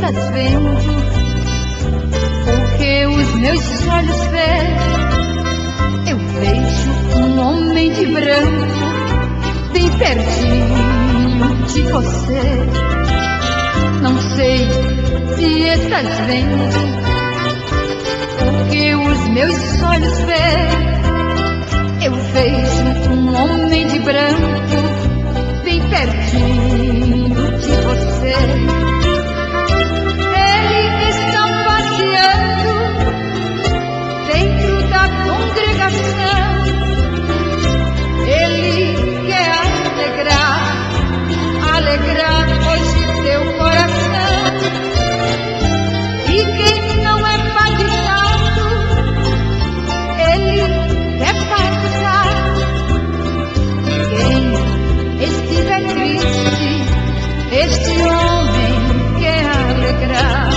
estás vendo o que os meus olhos veem. Eu vejo um homem de branco bem pertinho de você. Não sei se estás vendo o que os meus olhos veem. Eu vejo um homem de branco bem pertinho de você. Ele está passeando dentro da congregação. Ele quer alegrar hoje teu coração. E quem não é batizado, ele quer batizar. Quem estiver triste, este homem quer alegrar.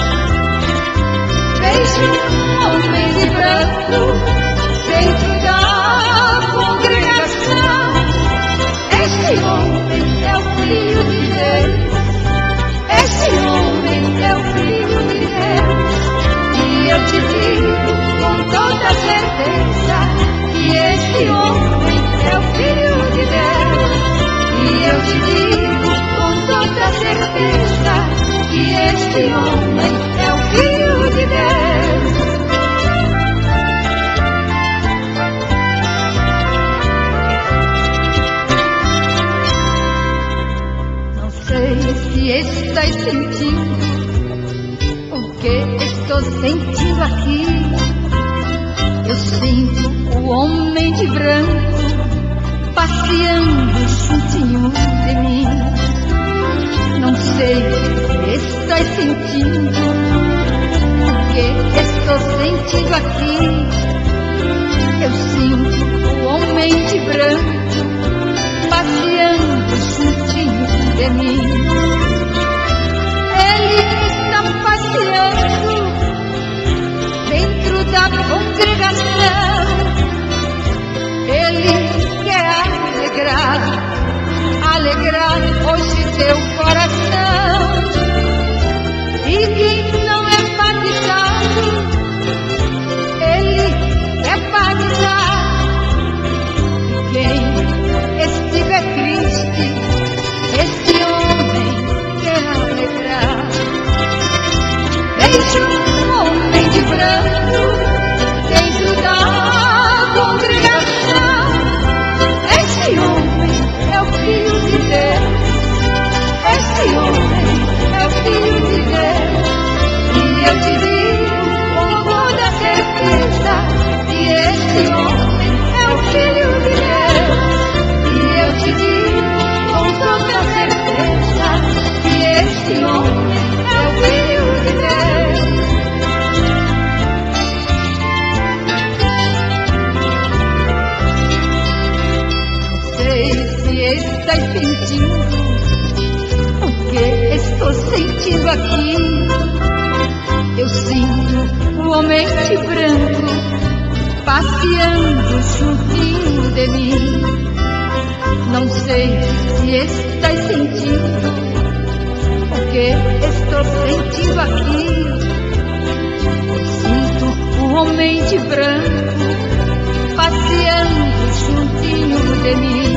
Vejo um homem de branco dentro da congregação. Este homem é o Filho de Deus. Este homem é o Filho de Deus. E eu te digo com toda certeza que este homem é o Filho de Deus. E eu te digo com toda certeza que este homem é o Filho de Deus. Não sei se estás sentindo o que estou sentindo aqui. Eu sinto o homem de branco passeando juntinho de mim. Não sei se estás sentindo o que estou sentindo aqui. Eu sinto o homem de branco passeando juntinho de mim. Ele está passeando dentro da congregação. Ele quer alegrar hoje teu coração. E quem não é batizado, ele quer batizar. E quem estiver triste, este homem quer alegrar. Vejo um homem de branco dentro da congregação. Este homem é o Filho de Deus. Este homem é o Filho de Deus. E eu te digo com toda certeza que este homem é o Filho de Deus. E eu te digo com toda certeza que este homem é o Filho de Deus. Não sei se estás sentindo o que estou sentindo aqui. Eu sinto o homem de branco passeando juntinho de mim. Não sei se estás sentindo o que estou sentindo aqui. Eu sinto o homem de branco passeando juntinho de mim.